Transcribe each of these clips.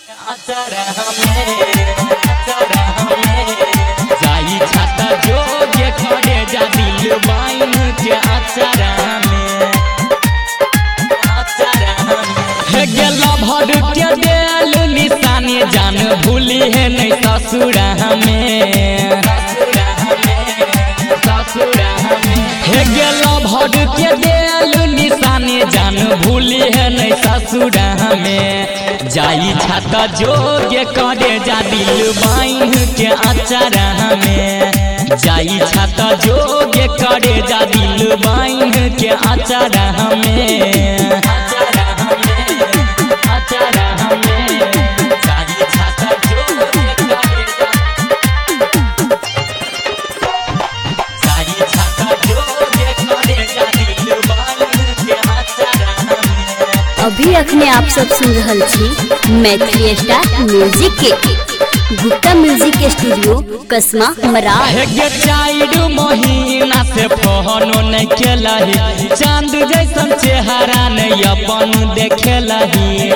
जाई छाता जोगे खड़े जा दिल बाइन के अचारा में गेला भर के दिल निशानी जान भूली है नहीं ससुरा में गेला भर के दिल निशानी जान भूली है नहीं ससुरा में जाई छाता जोगे करे जा दिल बाइन के अचारा में जाई छाता जोगे करे जा दिल बाइन के अचारा में अभी अखने आप सब सुन रहल छी मैथिली स्टार म्यूजिक के गुप्ता म्यूजिक के स्टूडियो कसमा मरार। चार महीना से फोनो नहीं केलही चांद जैसन चेहरा नहीं अपन देखेलही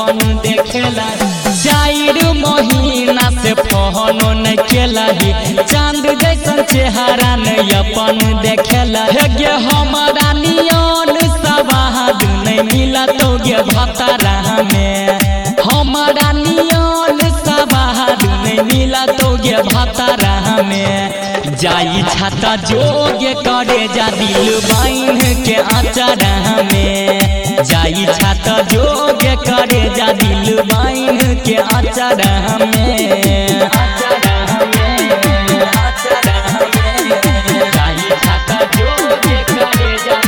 चार महीना से फोनो नहीं केलही चांद जैसन चेहरा नहीं अपन देखेलही गे हमारा नियन सवाद नहीं मिला तो गे भतरा में हमारा नियन सवाद नहीं मिला तो गे भतरा में जाई छाता जोगे करे जा दिल बाइन के अचारा में जाई छाता जोगे करे जा दिल बाइन के अचारा में जाई छाता जोगे करे जा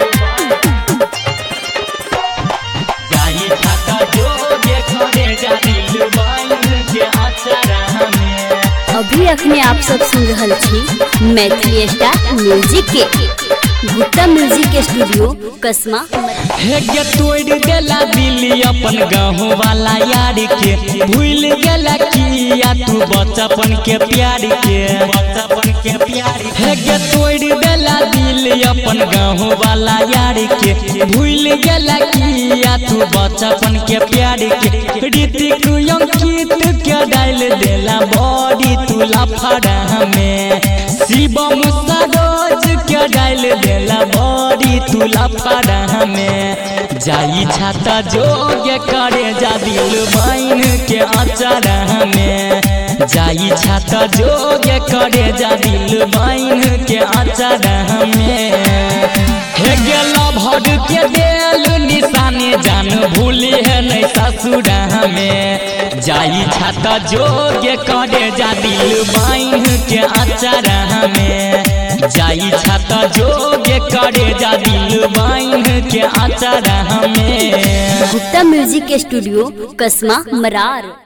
जाई छाता जोगे करे जा दिल बाइन के अचारा में। अभी अखने आप सब सुन रहल छी मैथिली स्टार म्यूजिक के गुप्ता म्यूजिक के स्टूडियो कसमा। गे तोड़ देला दिल अपन गाँव वाला यार के भूल गेला किया तू बचपन के प्यार के गे तोड़ देला दिल अपन गाँव वाला यार के भूल गेला किया तू बचपन के प्यार के ऋतिक अंकित के डाल देला बॉडी तू लफड़ा में शिवम सरोज के डाल देला बॉडी तू लफड़ा में जाई छाता जोगे करे जा दिल बाइन के अचारा में जाई छाता जोगे करे जा दिल बाइन के अचारा में गेला भर के दिल निशानी जान भूली है नहीं ससुरा में जाई छाता जोगे करे जा दिल बाइन के अचारा में जाई छाता जोगे करे जा दिल बाइन के अचारा में। गुप्ता म्यूजिक के स्टूडियो कसमा मरार।